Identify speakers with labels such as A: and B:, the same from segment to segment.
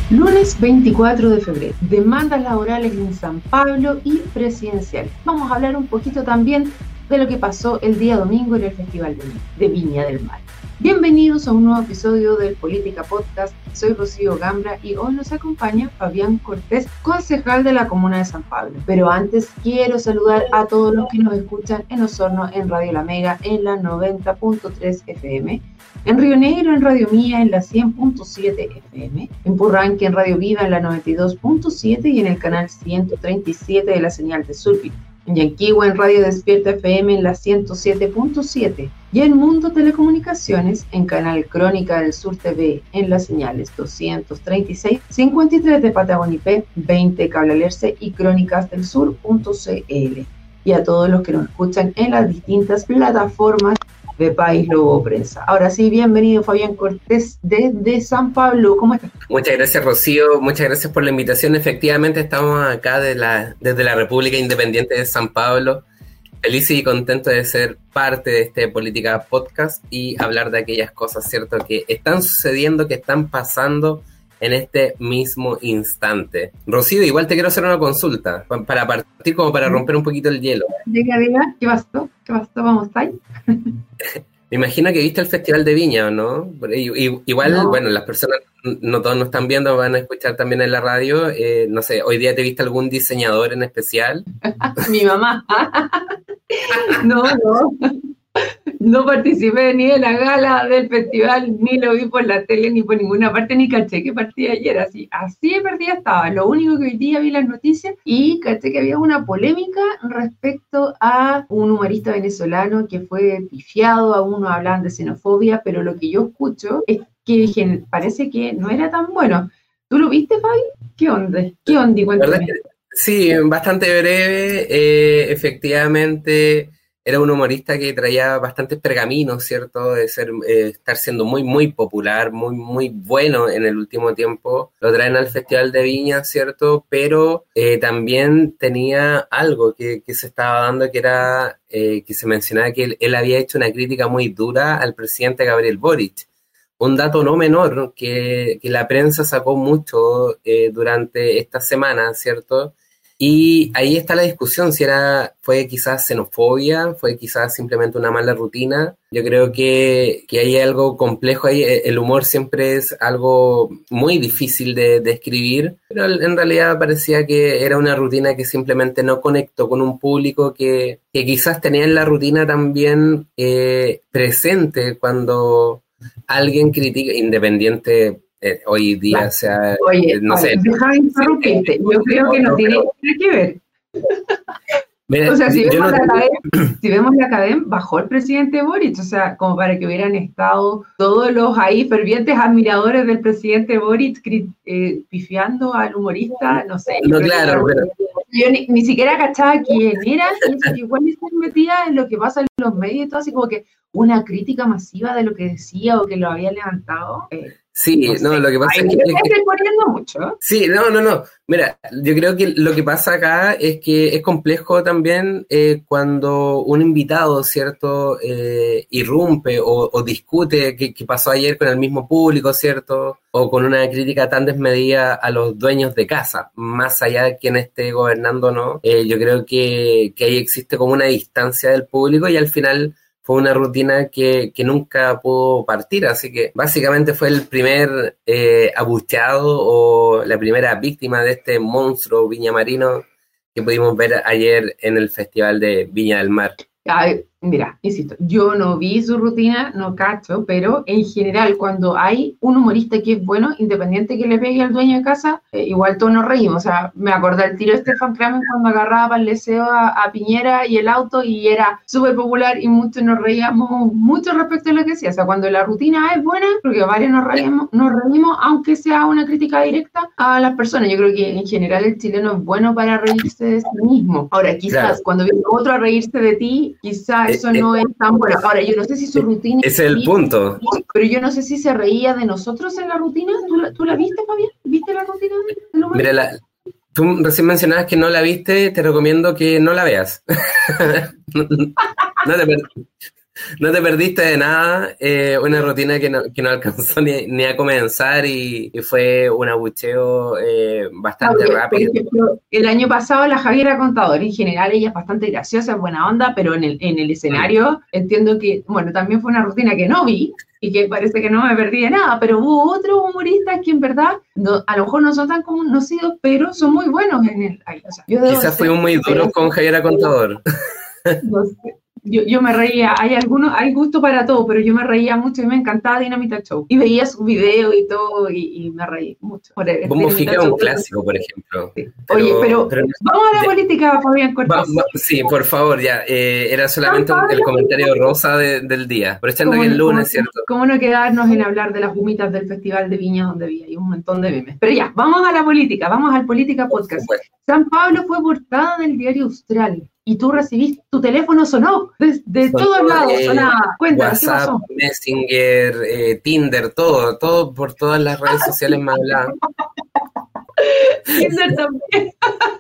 A: Lunes 24 de febrero, demandas laborales en San Pablo y presidencial. Vamos a hablar un poquito también de lo que pasó el día domingo en el Festival de Viña del Mar. Bienvenidos a un nuevo episodio del Política Podcast. Soy Rocío Gambra y hoy nos acompaña Fabián Cortés, concejal de la Comuna de San Pablo. Pero antes quiero saludar a todos los que nos escuchan en Osorno, en Radio La Mega, en la 90.3 FM, en Río Negro, en Radio Mía, en la 100.7 FM, en Purranque, en Radio Viva, en la 92.7 y en el canal 137 de la señal de Surpi. En Yanquihue, en Radio Despierta FM, en la 107.7 y en Mundo Telecomunicaciones, en Canal Crónica del Sur TV, en las señales 236, 53 de Patagonia IP, 20 Cable Alerce y crónicasdelsur.cl. Y a todos los que nos escuchan en las distintas plataformas de País Lobo Prensa. Ahora sí, bienvenido Fabián Cortés desde San Pablo. ¿Cómo estás?
B: Muchas gracias, Rocío. Muchas gracias por la invitación. Efectivamente, estamos acá desde la República Independiente de San Pablo. Feliz y contento de ser parte de este Política Podcast y hablar de aquellas cosas, ¿cierto?, que están sucediendo, que están pasando en este mismo instante. Rocío, igual te quiero hacer una consulta para partir, como para romper un poquito el hielo.
A: Diga, ¿qué pasó? ¿Cómo estáis?
B: Me imagino que viste el Festival de Viña, ¿o no? Igual, no. Bueno, las personas, no todos nos están viendo, van a escuchar también en la radio. No sé, ¿hoy día te viste algún diseñador en especial?
A: Mi mamá. No participé ni de la gala del festival, ni lo vi por la tele, ni por ninguna parte, ni caché que partía ayer. Así de perdida estaba. Lo único que hoy día vi las noticias y caché que había una polémica respecto a un humorista venezolano que fue pifiado. A uno hablaban de xenofobia, pero lo que yo escucho es que parece que no era tan bueno. ¿Tú lo viste, Fabi? ¿Qué onda? Cuéntame.
B: Sí, bastante breve. Efectivamente, era un humorista que traía bastantes pergaminos, ¿cierto? De estar siendo muy, muy popular, muy, muy bueno en el último tiempo. Lo traen al Festival de Viña, ¿cierto? Pero también tenía algo que se estaba dando, que era que se mencionaba que él había hecho una crítica muy dura al presidente Gabriel Boric. Un dato no menor que la prensa sacó mucho durante esta semana, ¿cierto? Y ahí está la discusión, si fue quizás xenofobia, fue quizás simplemente una mala rutina. Yo creo que hay algo complejo ahí. El humor siempre es algo muy difícil de escribir, pero en realidad parecía que era una rutina que simplemente no conectó con un público que quizás tenía en la rutina también presente cuando alguien critica, independiente hoy día,
A: o sea, oye, no sé. Déjame interrumpirte, yo creo que no tiene nada que ver. Mira, o sea, si vemos la academia, bajó el presidente Boric, o sea, como para que hubieran estado todos los ahí fervientes admiradores del presidente Boric pifiando al humorista, no sé.
B: No, claro, pero
A: yo ni siquiera cachaba quién era, y igual me estoy metida en lo que pasa en los medios y todo, así como que una crítica masiva de lo que decía o que lo había levantado.
B: Sí, no, lo que pasa es que
A: estoy poniendo mucho.
B: Sí, no. Mira, yo creo que lo que pasa acá es que es complejo también cuando un invitado, ¿cierto?, irrumpe o discute qué pasó ayer con el mismo público, ¿cierto?, o con una crítica tan desmedida a los dueños de casa, más allá de quien esté gobernando o no. Yo creo que ahí existe como una distancia del público y al final fue una rutina que nunca pudo partir, así que básicamente fue el primer abucheado o la primera víctima de este monstruo viñamarino que pudimos ver ayer en el Festival de Viña del Mar.
A: Ay, mira, insisto, yo no vi su rutina, no cacho, pero en general cuando hay un humorista que es bueno, independiente que le pegue al dueño de casa, igual todos nos reímos. O sea, me acordé del tiro de Stefan Kramer cuando agarraba para el deseo a Piñera y el auto, y era súper popular y muchos nos reíamos mucho respecto a lo que decía. O sea, cuando la rutina es buena, porque varios nos reímos, aunque sea una crítica directa a las personas. Yo creo que en general el chileno es bueno para reírse de sí mismo. Ahora, quizás claro, cuando viene otro a reírse de ti, quizás eso no es tan bueno. Ahora, yo no sé si su rutina...
B: Ese es el punto.
A: Pero yo no sé si se reía de nosotros en la rutina. ¿Tú la viste, Fabián? ¿Viste la rutina del humor?
B: Mira, tú recién mencionabas que no la viste, te recomiendo que no la veas. No te perdiste de nada, una rutina que no alcanzó ni a comenzar y fue un abucheo bastante
A: Oye, por
B: rápido.
A: ejemplo, el año pasado la Javiera Contador, en general ella es bastante graciosa, es buena onda, pero en el
B: Mm.
A: escenario entiendo que, bueno, también fue una rutina que no vi y que parece que no me perdí de nada, pero hubo otros humoristas que en verdad a lo mejor no son tan conocidos, pero son muy buenos en el... O sea, yo debo
B: Quizás
A: ser
B: fuimos muy duros con Javiera Contador.
A: no sé. Yo me reía, hay gusto para todo, pero yo me reía mucho y me encantaba Dinamita Show. Y veía sus videos y todo, y me reí mucho por el
B: Bombo
A: Dinamita
B: Fica es un
A: Show.
B: clásico, por ejemplo.
A: Sí. Oye,
B: Pero,
A: pero
B: pero
A: vamos a la
B: ya,
A: política, Fabián Cortés.
B: sí, por favor, ya. Era
A: San
B: solamente el
A: Pablo,
B: comentario rosa del día. Aprovechando
A: ¿cómo
B: que es
A: no,
B: lunes, ¿cierto?
A: cómo no quedarnos en hablar de las humitas del Festival de Viña, donde había un montón de memes? Pero ya, vamos a la política, vamos al Política
B: Por
A: Podcast.
B: supuesto.
A: San Pablo fue portada del diario Austral y tú recibiste, tu teléfono sonó de
B: Son
A: todos
B: todo,
A: lados, sonaba. Cuéntanos, ¿qué
B: WhatsApp,
A: pasó?
B: Messenger, Tinder, todo por todas las redes sociales me hablaban.
A: Tinder también.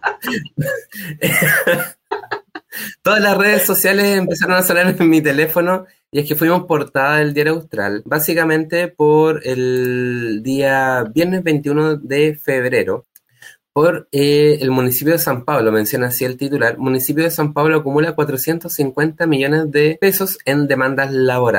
B: Todas las redes sociales empezaron a sonar en mi teléfono y es que fuimos portada del Diario Austral, básicamente por el día viernes 21 de febrero, por el municipio de San Pablo, menciona así el titular, municipio de San Pablo acumula 450 millones de pesos en demandas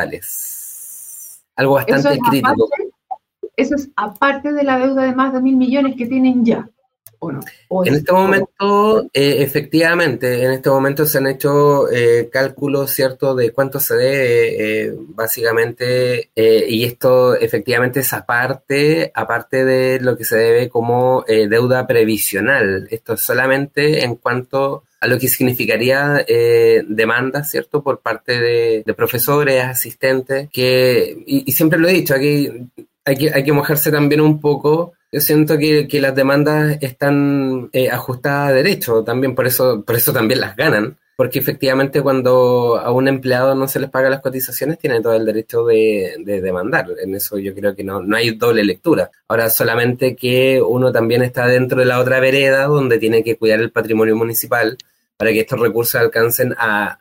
B: laborales. Algo
A: Eso es
B: bastante crítico.
A: aparte, eso es aparte de la deuda de más de 1.000 millones que tienen ya, ¿o no? ¿O
B: En
A: es
B: este
A: todo?
B: momento, efectivamente, en este momento se han hecho cálculos, ¿cierto?, de cuánto se debe, básicamente, y esto efectivamente es aparte de lo que se debe como deuda previsional. Esto es solamente en cuanto a lo que significaría demandas, ¿cierto?, por parte de profesores, asistentes, y siempre lo he dicho, aquí hay que mojarse también un poco. Yo siento que las demandas están ajustadas a derecho, también por eso también las ganan, porque efectivamente cuando a un empleado no se les paga las cotizaciones, tiene todo el derecho de demandar. En eso yo creo que no hay doble lectura. Ahora solamente que uno también está dentro de la otra vereda donde tiene que cuidar el patrimonio municipal para que estos recursos alcancen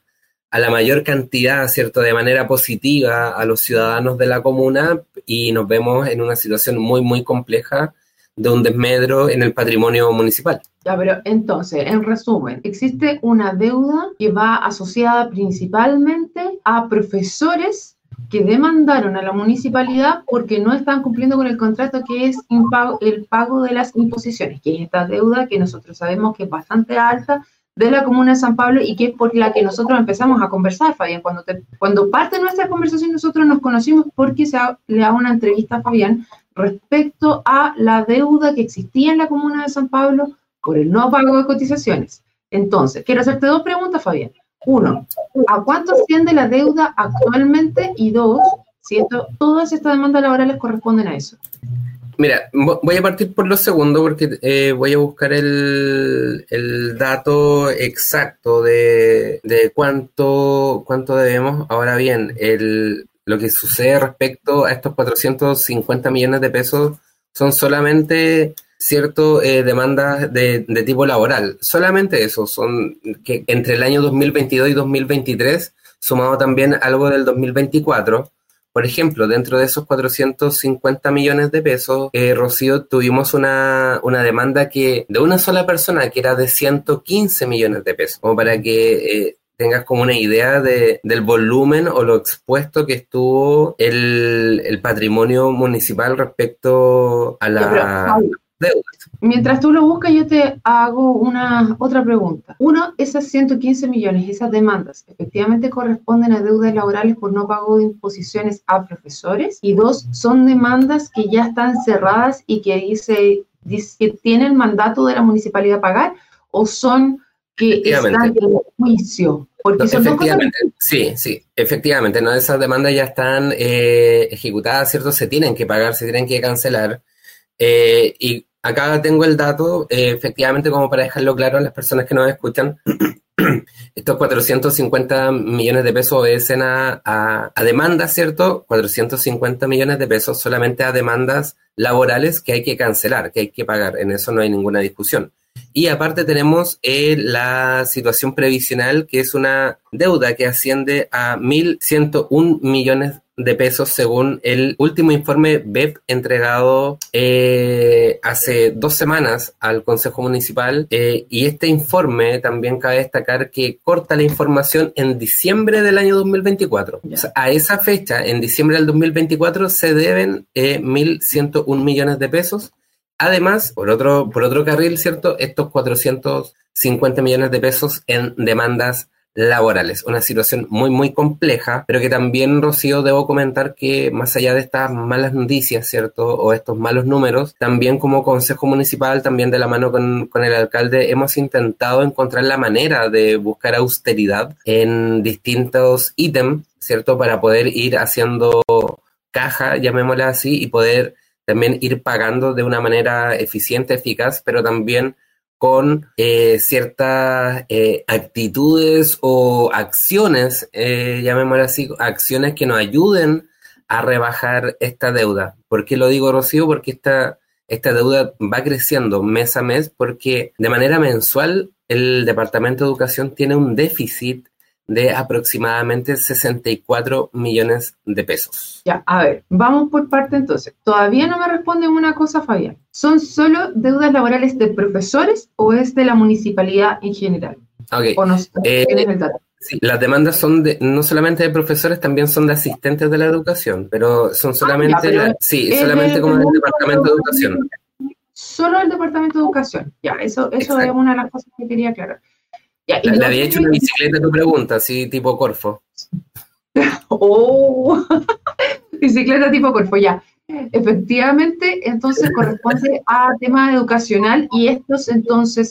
B: a la mayor cantidad, ¿cierto?, de manera positiva a los ciudadanos de la comuna y nos vemos en una situación muy, muy compleja de un desmedro en el patrimonio municipal.
A: Ya, pero entonces, en resumen, existe una deuda que va asociada principalmente a profesores que demandaron a la municipalidad porque no están cumpliendo con el contrato que es el pago de las imposiciones, que es esta deuda que nosotros sabemos que es bastante alta de la comuna de San Pablo y que es por la que nosotros empezamos a conversar, Fabián. Cuando parte nuestra conversación nosotros nos conocimos porque le hago una entrevista a Fabián respecto a la deuda que existía en la comuna de San Pablo por el no pago de cotizaciones. Entonces, quiero hacerte dos preguntas, Fabián. Uno, ¿a cuánto asciende la deuda actualmente? Y dos, si todas estas demandas laborales corresponden a eso.
B: Mira, voy a partir por lo segundo porque voy a buscar el dato exacto de cuánto debemos. Ahora bien, lo que sucede respecto a estos 450 millones de pesos son solamente demandas de tipo laboral. Solamente eso, son que entre el año 2022 y 2023, sumado también algo del 2024. Por ejemplo, dentro de esos 450 millones de pesos, Rocío, tuvimos una demanda de una sola persona que era de 115 millones de pesos, como para que tengas como una idea del volumen o lo expuesto que estuvo el patrimonio municipal respecto a la deuda.
A: Mientras tú lo buscas, yo te hago otra pregunta. Uno, esas 115 millones, esas demandas, efectivamente corresponden a deudas laborales por no pago de imposiciones a profesores. Y dos, son demandas que ya están cerradas y que dice que tienen mandato de la municipalidad a pagar, o son que están en juicio. Porque
B: No,
A: son dos cosas.
B: sí, efectivamente, no, esas demandas ya están ejecutadas, ¿cierto? Se tienen que pagar, se tienen que cancelar. Y acá tengo el dato, efectivamente, como para dejarlo claro a las personas que nos escuchan, estos 450 millones de pesos obedecen a demandas, ¿cierto? 450 millones de pesos solamente a demandas laborales que hay que cancelar, que hay que pagar, en eso no hay ninguna discusión. Y aparte tenemos la situación previsional, que es una deuda que asciende a 1.101 millones de pesos según el último informe BEP entregado hace 2 semanas al Consejo Municipal, y este informe también cabe destacar que corta la información en diciembre del año 2024. O sea, a esa fecha, en diciembre del 2024, se deben 1.101 millones de pesos. Además, por otro carril, ¿cierto? Estos 450 millones de pesos en demandas laborales. Una situación muy, muy compleja, pero que también, Rocío, debo comentar que más allá de estas malas noticias, ¿cierto? O estos malos números, también como Consejo Municipal, también de la mano con el alcalde, hemos intentado encontrar la manera de buscar austeridad en distintos ítems, ¿cierto? Para poder ir haciendo caja, llamémosla así, y poder también ir pagando de una manera eficiente, eficaz, pero también con ciertas actitudes o acciones, llamémoslo así, acciones que nos ayuden a rebajar esta deuda. ¿Por qué lo digo, Rocío? Porque esta deuda va creciendo mes a mes, porque de manera mensual el Departamento de Educación tiene un déficit de aproximadamente 64 millones de pesos.
A: Ya, a ver, vamos por parte entonces. Todavía no me responden una cosa, Fabián. ¿Son solo deudas laborales de profesores o es de la municipalidad en general?
B: Okay.
A: ¿O no tienen el dato?
B: Sí, las demandas son no solamente de profesores, también son de asistentes de la educación, pero son solamente, solamente como del Departamento de Educación.
A: Solo el Departamento de Educación. Ya, eso es una de las cosas que quería aclarar. Ya,
B: le había hecho una bicicleta a tu pregunta, así tipo Corfo.
A: Oh, bicicleta tipo Corfo, ya. Efectivamente, entonces corresponde a tema educacional y estos entonces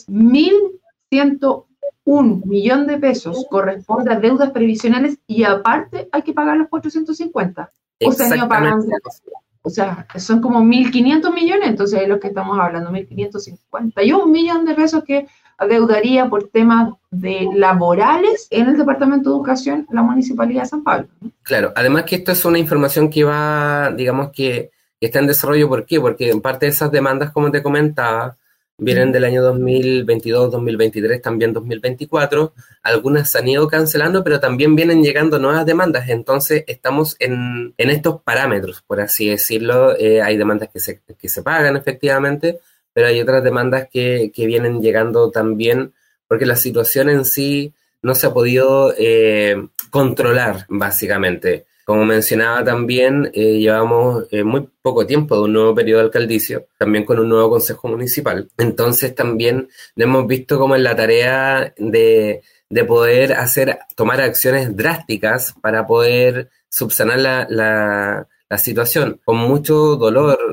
A: 1.101 millones de pesos corresponde a deudas previsionales y aparte hay que pagar los 450. O se han ido pagando. O sea, son como 1.500 millones, entonces es lo que estamos hablando, 1.551 millones de pesos que adeudaría por temas laborales en el Departamento de Educación la Municipalidad de San Pablo.
B: Claro, además que esto es una información que va, digamos que está en desarrollo. ¿Por qué? Porque en parte de esas demandas, como te comentaba, vienen del año 2022, 2023, también 2024. Algunas se han ido cancelando, pero también vienen llegando nuevas demandas. Entonces, estamos en estos parámetros, por así decirlo. Hay demandas que se pagan efectivamente, pero hay otras demandas que vienen llegando también, porque la situación en sí no se ha podido controlar, básicamente. Como mencionaba también, llevamos muy poco tiempo de un nuevo periodo alcaldicio, también con un nuevo consejo municipal. Entonces también lo hemos visto como en la tarea de poder tomar acciones drásticas para poder subsanar la situación. Con mucho dolor,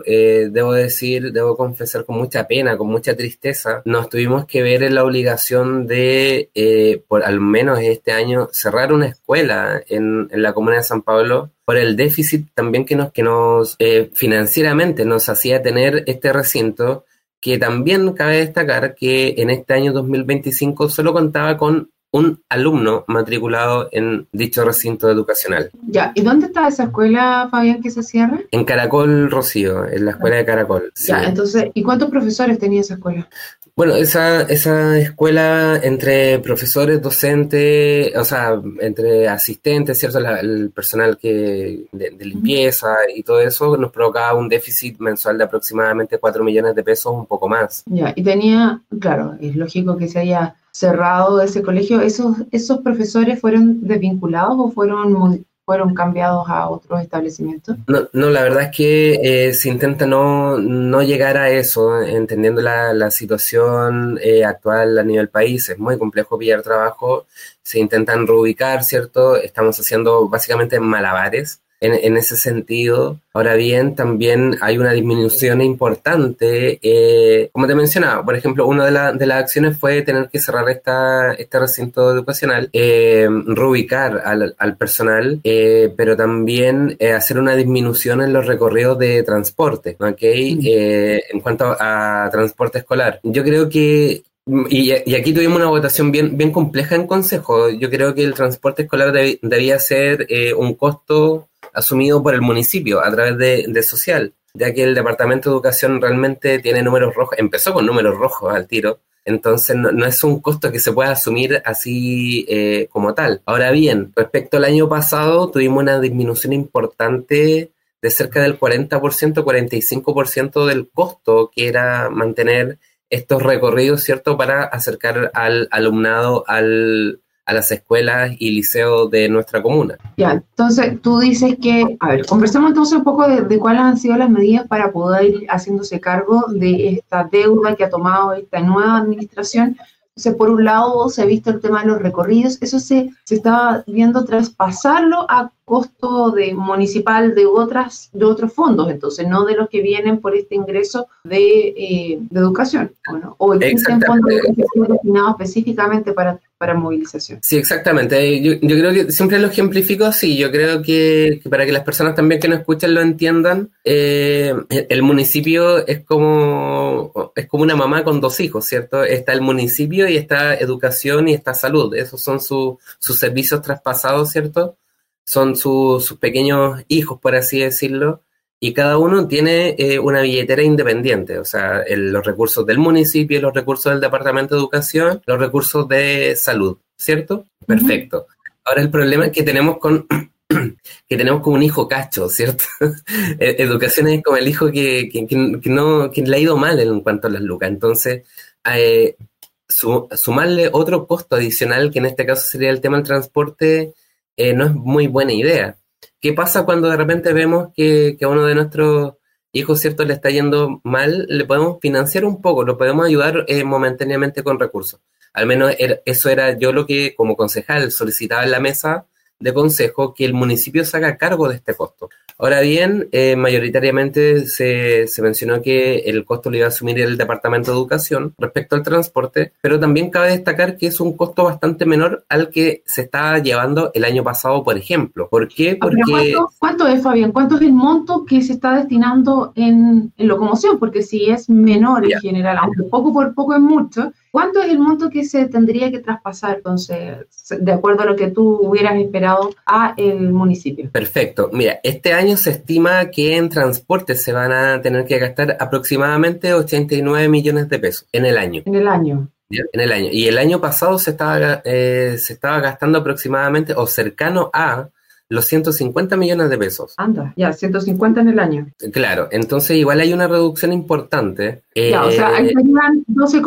B: debo confesar, con mucha pena, con mucha tristeza, nos tuvimos que ver en la obligación de, por al menos este año, cerrar una escuela en la comuna de San Pablo por el déficit también que nos financieramente nos hacía tener este recinto, que también cabe destacar que en este año 2025 solo contaba con un alumno matriculado en dicho recinto educacional.
A: Ya, ¿y dónde está esa escuela, Fabián, que se cierra?
B: En Caracol, Rocío, en la escuela de Caracol. Sí.
A: Ya, entonces, ¿y cuántos profesores tenía esa escuela?
B: Bueno, esa escuela, entre profesores, docentes, o sea, entre asistentes, ¿cierto? El personal de limpieza y todo eso, nos provocaba un déficit mensual de aproximadamente 4 millones de pesos, un poco más.
A: Ya, y tenía, claro, es lógico que se haya cerrado ese colegio. ¿Esos profesores fueron desvinculados o fueron cambiados a otros establecimientos?
B: No, la verdad es que se intenta no llegar a eso, entendiendo la situación actual a nivel país. Es muy complejo pillar trabajo, se intentan reubicar, ¿cierto? Estamos haciendo básicamente malabares en ese sentido. Ahora bien, también hay una disminución importante, como te mencionaba, por ejemplo, una de las acciones fue tener que cerrar este recinto educacional, reubicar al personal, pero también hacer una disminución en los recorridos de transporte, ¿ok? En cuanto a transporte escolar. Yo creo que y aquí tuvimos una votación bien compleja en consejo. Yo creo que el transporte escolar debía ser un costo asumido por el municipio a través de social, ya que el Departamento de Educación realmente tiene números rojos, empezó con números rojos al tiro, Entonces no es un costo que se pueda asumir así como tal. Ahora bien, respecto al año pasado, tuvimos una disminución importante de cerca del 40%, 45% del costo que era mantener estos recorridos, ¿cierto?, para acercar al alumnado a las escuelas y liceos de nuestra comuna.
A: Ya, entonces tú dices que, a ver, conversemos entonces un poco de cuáles han sido las medidas para poder ir haciéndose cargo de esta deuda que ha tomado esta nueva administración. Entonces, por un lado, se ha visto el tema de los recorridos, eso se estaba viendo traspasarlo a costo de municipal de otros fondos, entonces no de los que vienen por este ingreso de educación, ¿no? O existen fondos destinados específicamente para movilización.
B: Sí, exactamente. Yo creo que siempre lo ejemplifico así. Yo creo que para que las personas también que nos escuchan lo entiendan, el municipio es como una mamá con dos hijos, ¿cierto? Está el municipio y está educación y está salud. Esos son sus servicios traspasados, ¿cierto? Son sus pequeños hijos, por así decirlo, y cada uno tiene una billetera independiente, o sea, los recursos del municipio, los recursos del Departamento de Educación, los recursos de salud, ¿cierto? Perfecto. Ahora el problema es que tenemos con un hijo cacho, ¿cierto? Educación es como el hijo que le ha ido mal en cuanto a las lucas, entonces sumarle otro costo adicional, que en este caso sería el tema del transporte, no es muy buena idea. ¿Qué pasa cuando de repente vemos que a uno de nuestros hijos, ¿cierto?, le está yendo mal? Le podemos financiar un poco, lo podemos ayudar momentáneamente con recursos. Al menos eso era yo lo que como concejal solicitaba en la mesa de consejo, que el municipio se haga cargo de este costo. Ahora bien, mayoritariamente se mencionó que el costo lo iba a asumir el Departamento de Educación respecto al transporte, pero también cabe destacar que es un costo bastante menor al que se estaba llevando el año pasado, por ejemplo. ¿Por qué? Porque...
A: ¿Cuánto es, Fabián? ¿Cuánto es el monto que se está destinando en locomoción? Porque si es menor en general, aunque poco por poco es mucho, ¿cuánto es el monto que se tendría que traspasar, entonces, de acuerdo a lo que tú hubieras esperado, a el municipio?
B: Perfecto. Mira, este año se estima que en transporte se van a tener que gastar aproximadamente 89 millones de pesos en el año.
A: En el año.
B: En el año. Y el año pasado se estaba gastando aproximadamente o cercano a los 150 millones de pesos.
A: Anda, ya, 150 en el año.
B: Claro, entonces igual hay una reducción importante.
A: Ya, o sea, ahí serían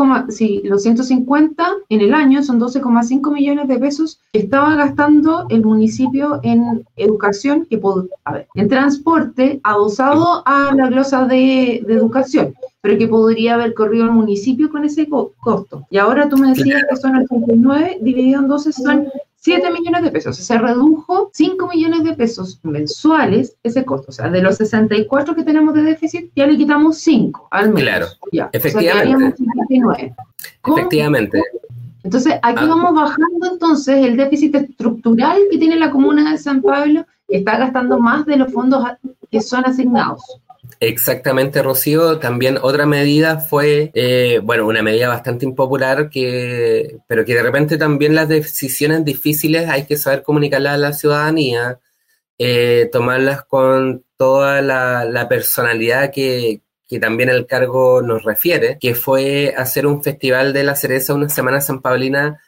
A: los 150 en el año son 12,5 millones de pesos que estaba gastando el municipio en educación, en transporte adosado a la glosa de educación, pero que podría haber corrido el municipio con ese costo. Y ahora tú me decías que son 89, dividido en 12 son 7 millones de pesos. Se redujo 5 millones de pesos mensuales ese costo. O sea, de los 64 que tenemos de déficit, ya le quitamos 5 al menos.
B: Claro,
A: ya.
B: efectivamente.
A: O sea, 59.
B: Efectivamente.
A: Entonces, aquí vamos bajando entonces el déficit estructural que tiene la comuna de San Pablo, que está gastando más de los fondos que son asignados.
B: Exactamente, Rocío. También otra medida fue, una medida bastante impopular, pero que de repente también las decisiones difíciles hay que saber comunicarlas a la ciudadanía, tomarlas con toda la personalidad que también el cargo nos refiere, que fue hacer un festival de la cereza, una semana sanpablina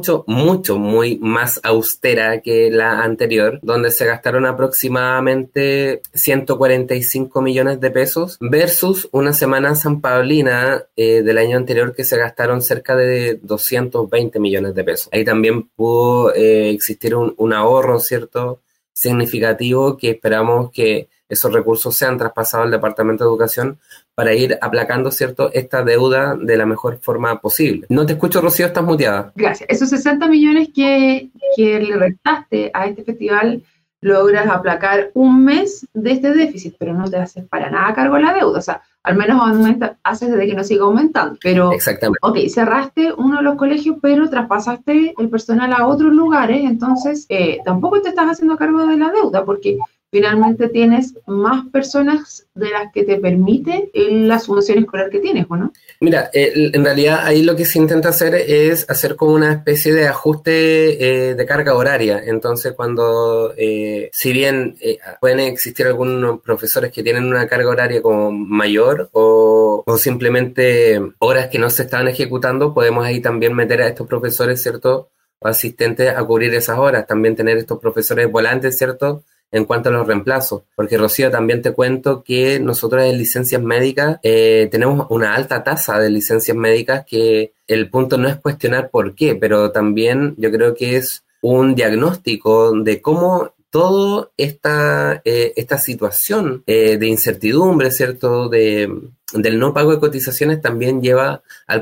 B: muy más austera que la anterior, donde se gastaron aproximadamente 145 millones de pesos versus una semana sanpablina del año anterior que se gastaron cerca de 220 millones de pesos. Ahí también pudo existir un ahorro, ¿cierto?, significativo, que esperamos que esos recursos sean traspasados al Departamento de Educación para ir aplacando, ¿cierto?, esta deuda de la mejor forma posible. No te escucho, Rocío, estás muteada.
A: Gracias. Esos 60 millones que le restaste a este festival, logras aplacar un mes de este déficit, pero no te haces para nada cargo de la deuda. O sea, al menos haces de que no siga aumentando. Pero,
B: exactamente.
A: Ok, cerraste uno de los colegios, pero traspasaste el personal a otros lugares, entonces tampoco te estás haciendo cargo de la deuda, porque finalmente tienes más personas de las que te permite la subvención escolar que tienes, ¿o no?
B: Mira, en realidad ahí lo que se intenta hacer es hacer como una especie de ajuste de carga horaria. Entonces, cuando, si bien pueden existir algunos profesores que tienen una carga horaria como mayor o simplemente horas que no se estaban ejecutando, podemos ahí también meter a estos profesores, ¿cierto?, o asistentes a cubrir esas horas. También tener estos profesores volantes, ¿cierto?, en cuanto a los reemplazos, porque Rocío, también te cuento que nosotros en licencias médicas tenemos una alta tasa de licencias médicas, que el punto no es cuestionar por qué, pero también yo creo que es un diagnóstico de cómo toda esta situación de incertidumbre, ¿cierto?, del no pago de cotizaciones también lleva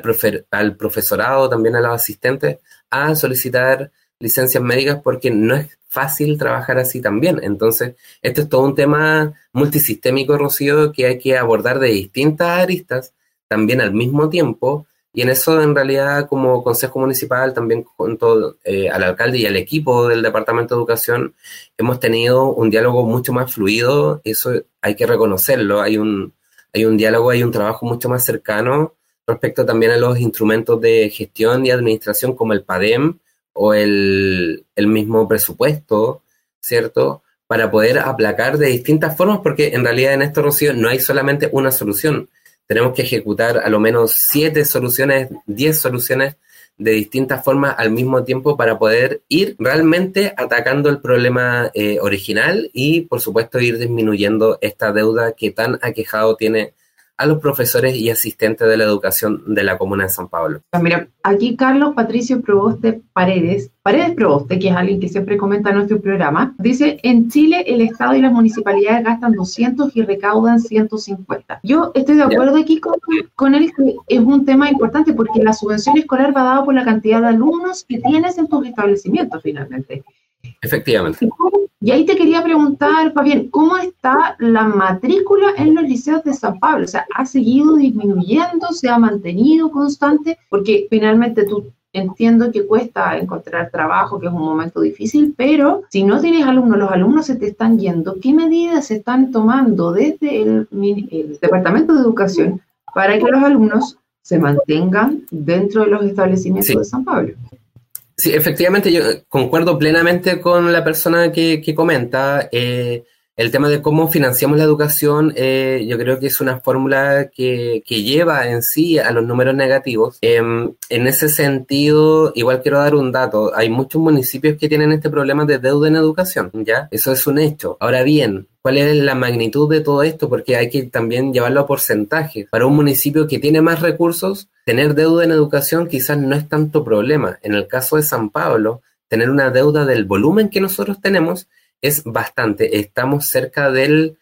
B: al profesorado, también a los asistentes, a solicitar licencias médicas, porque no es fácil trabajar así también. Entonces, esto es todo un tema multisistémico, Rocío, que hay que abordar de distintas aristas, también al mismo tiempo, y en eso, en realidad, como Consejo Municipal, también con todo, al alcalde y al equipo del Departamento de Educación, hemos tenido un diálogo mucho más fluido. Eso hay que reconocerlo. Hay un diálogo, hay un trabajo mucho más cercano respecto también a los instrumentos de gestión y administración, como el PADEM, o el mismo presupuesto, ¿cierto?, para poder aplacar de distintas formas, porque en realidad en esto, Rocío, no hay solamente una solución. Tenemos que ejecutar a lo menos 7 soluciones, 10 soluciones de distintas formas al mismo tiempo, para poder ir realmente atacando el problema original y, por supuesto, ir disminuyendo esta deuda que tan aquejado tiene a los profesores y asistentes de la educación de la comuna de San Pablo.
A: Mira, aquí Carlos Patricio Proboste Paredes Proboste, que es alguien que siempre comenta en nuestro programa, dice: en Chile el Estado y las municipalidades gastan 200 y recaudan 150. Yo estoy de acuerdo aquí con él, que es un tema importante, porque la subvención escolar va dada por la cantidad de alumnos que tienes en tus establecimientos finalmente.
B: Efectivamente.
A: Y ahí te quería preguntar, Fabián, ¿cómo está la matrícula en los liceos de San Pablo? O sea, ¿ha seguido disminuyendo? ¿Se ha mantenido constante? Porque finalmente tú, entiendo que cuesta encontrar trabajo, que es un momento difícil, pero si no tienes alumnos, los alumnos se te están yendo, ¿qué medidas se están tomando desde el Departamento de Educación para que los alumnos se mantengan dentro de los establecimientos de San Pablo?
B: Sí, efectivamente, yo concuerdo plenamente con la persona que comenta. El tema de cómo financiamos la educación, yo creo que es una fórmula que lleva en sí a los números negativos. En ese sentido, igual quiero dar un dato: hay muchos municipios que tienen este problema de deuda en educación, ¿ya? Eso es un hecho. Ahora bien, ¿cuál es la magnitud de todo esto? Porque hay que también llevarlo a porcentajes. Para un municipio que tiene más recursos, tener deuda en educación quizás no es tanto problema. En el caso de San Pablo, tener una deuda del volumen que nosotros tenemos es bastante. Estamos cerca del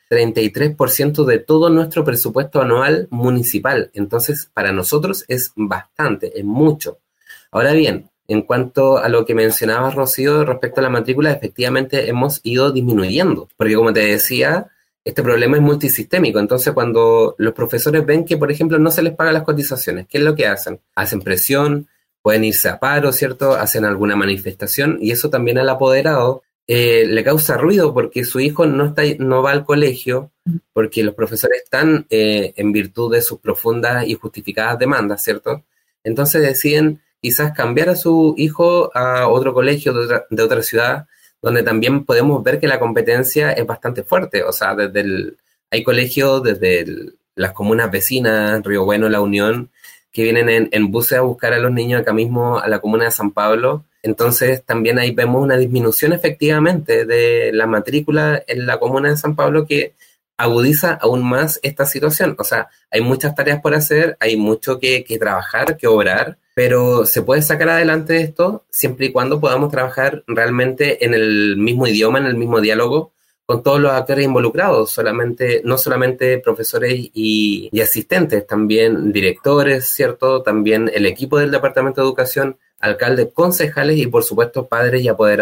B: 33% de todo nuestro presupuesto anual municipal. Entonces, para nosotros es bastante, es mucho. Ahora bien, en cuanto a lo que mencionabas, Rocío, respecto a la matrícula, efectivamente hemos ido disminuyendo, porque como te decía, este problema es multisistémico. Entonces, cuando los profesores ven que, por ejemplo, no se les pagan las cotizaciones, ¿qué es lo que hacen? Hacen presión, pueden irse a paro, ¿cierto? Hacen alguna manifestación, y eso también al apoderado le causa ruido, porque su hijo no va al colegio, porque los profesores están en virtud de sus profundas y justificadas demandas, ¿cierto? Entonces deciden quizás cambiar a su hijo a otro colegio de otra ciudad, donde también podemos ver que la competencia es bastante fuerte. O sea, hay colegios desde las comunas vecinas, Río Bueno, La Unión, que vienen en buses a buscar a los niños acá mismo a la comuna de San Pablo. Entonces también ahí vemos una disminución efectivamente de la matrícula en la comuna de San Pablo, que agudiza aún más esta situación. O sea, hay muchas tareas por hacer, hay mucho que trabajar, que obrar, pero se puede sacar adelante esto siempre y cuando podamos trabajar realmente en el mismo idioma, en el mismo diálogo, con todos los actores involucrados, no solamente profesores y asistentes, también directores, ¿cierto? También el equipo del Departamento de Educación, alcaldes, concejales y, por supuesto, padres y apoderados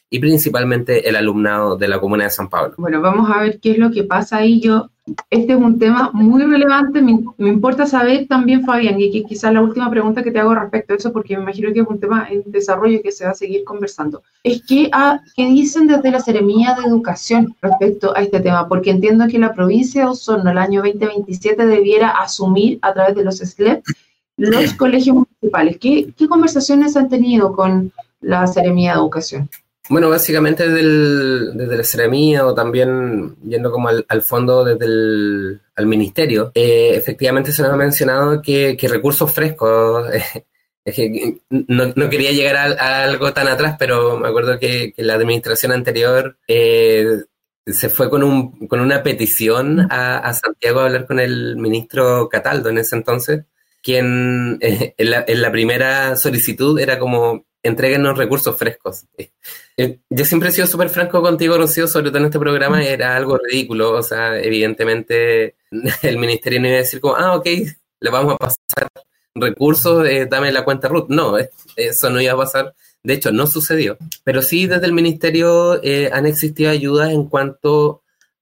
B: y principalmente el alumnado de la comuna de San Pablo.
A: Bueno, vamos a ver qué es lo que pasa ahí. Este es un tema muy relevante, me importa saber también, Fabián, y que quizás la última pregunta que te hago respecto a eso, porque me imagino que es un tema en desarrollo que se va a seguir conversando, es ¿qué dicen desde la Seremía de Educación respecto a este tema? Porque entiendo que la provincia de Osorno el año 2027 debiera asumir a través de los SLEP los colegios municipales. ¿Qué conversaciones han tenido con la Seremía de Educación?
B: Bueno, básicamente desde la Seremía o también yendo como al fondo desde al ministerio, efectivamente se nos ha mencionado que recursos frescos, es que no quería llegar a algo tan atrás, pero me acuerdo que la administración anterior se fue con una petición a Santiago a hablar con el ministro Cataldo en ese entonces, quien en la primera solicitud era como: entréguenos recursos frescos. Yo siempre he sido súper franco contigo, Rocío, sobre todo en este programa, era algo ridículo, o sea, evidentemente el ministerio no iba a decir como, ok, le vamos a pasar recursos, dame la cuenta RUT. No, eso no iba a pasar, de hecho no sucedió, pero sí desde el ministerio han existido ayudas en cuanto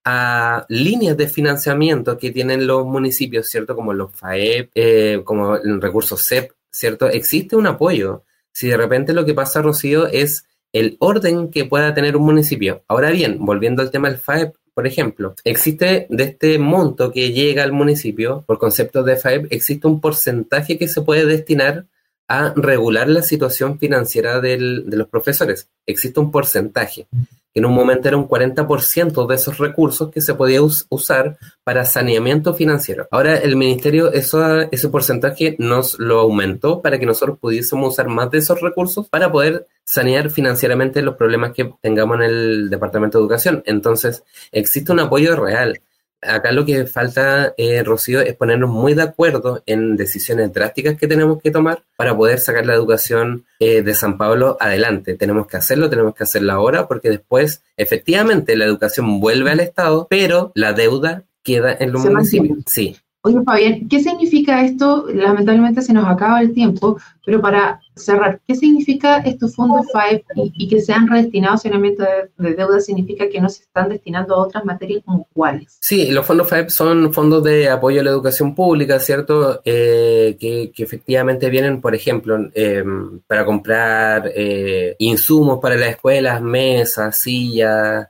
B: a líneas de financiamiento que tienen los municipios, ¿cierto? Como los FAEP, como el recurso CEP, ¿cierto? Existe un apoyo. Si de repente lo que pasa, Rocío, es el orden que pueda tener un municipio. Ahora bien, volviendo al tema del FAEP, por ejemplo, existe de este monto que llega al municipio, por conceptos de FAEP, existe un porcentaje que se puede destinar a regular la situación financiera de los profesores. Existe un porcentaje, que en un momento era un 40% de esos recursos que se podía usar para saneamiento financiero. Ahora el ministerio ese porcentaje nos lo aumentó para que nosotros pudiésemos usar más de esos recursos para poder sanear financieramente los problemas que tengamos en el Departamento de Educación. Entonces, existe un apoyo real. Acá lo que falta, Rocío, es ponernos muy de acuerdo en decisiones drásticas que tenemos que tomar para poder sacar la educación de San Pablo adelante. Tenemos que hacerlo ahora, porque después, efectivamente, la educación vuelve al Estado, pero la deuda queda en los municipios. Sí.
A: Oye, Fabián, ¿qué significa esto? Lamentablemente se nos acaba el tiempo, pero para cerrar, ¿qué significa estos fondos FAEP y que sean redestinados a saneamiento de deuda? ¿Significa que no se están destinando a otras materias como cuáles?
B: Sí, los fondos FAEP son fondos de apoyo a la educación pública, ¿cierto? Que efectivamente vienen, por ejemplo, para comprar insumos para las escuelas, mesas, sillas,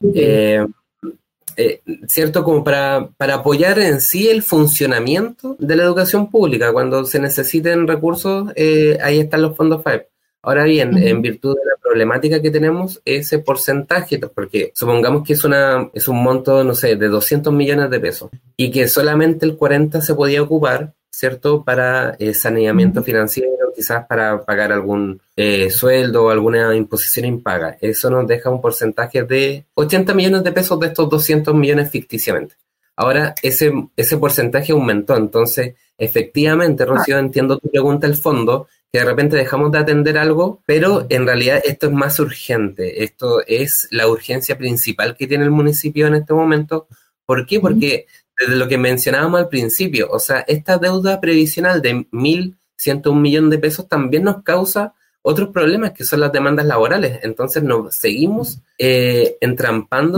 B: ¿cierto? Como para apoyar en sí el funcionamiento de la educación pública. Cuando se necesiten recursos, ahí están los fondos FAEP. Ahora bien, en virtud de la problemática que tenemos, ese porcentaje, porque supongamos que es un monto, no sé, de 200 millones de pesos, y que solamente el 40 se podía ocupar, ¿cierto? Para saneamiento financiero, quizás para pagar algún sueldo o alguna imposición impaga. Eso nos deja un porcentaje de 80 millones de pesos de estos 200 millones ficticiamente. Ahora, ese porcentaje aumentó. Entonces, efectivamente, Rocío, entiendo tu pregunta al fondo, que de repente dejamos de atender algo, pero en realidad esto es más urgente. Esto es la urgencia principal que tiene el municipio en este momento. ¿Por qué? Porque desde lo que mencionábamos al principio, o sea, esta deuda previsional de 1.101 millones de pesos también nos causa otros problemas que son las demandas laborales. Entonces nos seguimos entrampando.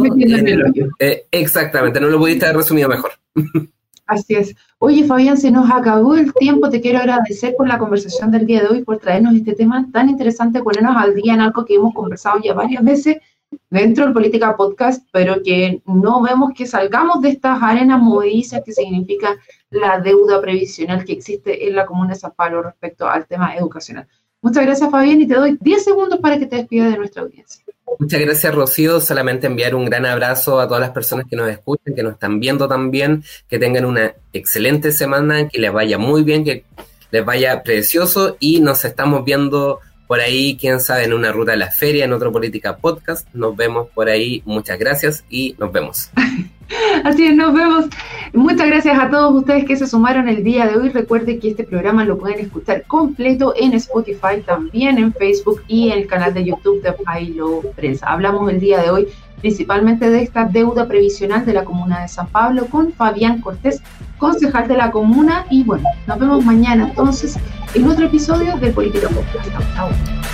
B: Exactamente, no lo pudiste haber resumido mejor.
A: Así es. Oye, Fabián, se nos acabó el tiempo. Te quiero agradecer por la conversación del día de hoy, por traernos este tema tan interesante, ponernos al día en algo que hemos conversado ya varias veces dentro del Política Podcast, pero que no vemos que salgamos de estas arenas movedizas que significa la deuda previsional que existe en la comuna de San Pablo respecto al tema educacional. Muchas gracias, Fabián, y te doy 10 segundos para que te despidas de nuestra audiencia.
B: Muchas gracias, Rocío. Solamente enviar un gran abrazo a todas las personas que nos escuchan, que nos están viendo también, que tengan una excelente semana, que les vaya muy bien, que les vaya precioso, y nos estamos viendo por ahí, quién sabe, en una ruta a la feria, en otro Política Podcast. Nos vemos por ahí. Muchas gracias y nos vemos.
A: Así es, nos vemos. Muchas gracias a todos ustedes que se sumaron el día de hoy. Recuerden que este programa lo pueden escuchar completo en Spotify, también en Facebook y en el canal de YouTube de Pailo Prensa. Hablamos el día de hoy principalmente de esta deuda previsional de la comuna de San Pablo con Fabián Cortés, concejal de la comuna. Y bueno, nos vemos mañana entonces en otro episodio del Política Podcast. Chao, chao.